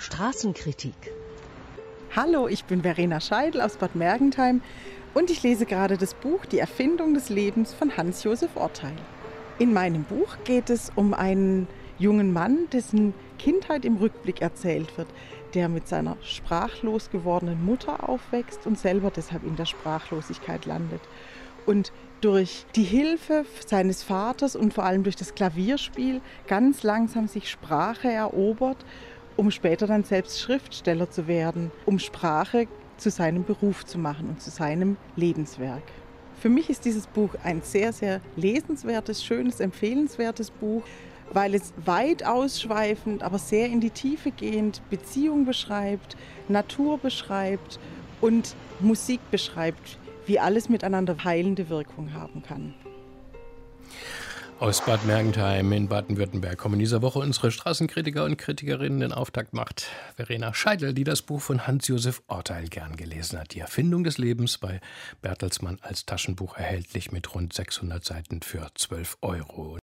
Straßenkritik. Hallo, ich bin Verena Scheidel aus Bad Mergentheim und ich lese gerade das Buch Die Erfindung des Lebens von Hans-Josef Orteil. In meinem Buch geht es um einen jungen Mann, dessen Kindheit im Rückblick erzählt wird, der mit seiner sprachlos gewordenen Mutter aufwächst und selber deshalb in der Sprachlosigkeit landet. Und durch die Hilfe seines Vaters und vor allem durch das Klavierspiel ganz langsam sich Sprache erobert, um später dann selbst Schriftsteller zu werden, um Sprache zu seinem Beruf zu machen und zu seinem Lebenswerk. Für mich ist dieses Buch ein sehr, sehr lesenswertes, schönes, empfehlenswertes Buch, weil es weit ausschweifend, aber sehr in die Tiefe gehend Beziehung beschreibt, Natur beschreibt und Musik beschreibt, wie alles miteinander heilende Wirkung haben kann. Aus Bad Mergentheim in Baden-Württemberg kommen in dieser Woche unsere Straßenkritiker und Kritikerinnen. Den Auftakt macht Verena Scheidel, die das Buch von Hans-Josef Orteil gern gelesen hat. Die Erfindung des Lebens, bei Bertelsmann als Taschenbuch erhältlich mit rund 600 Seiten für 12 €.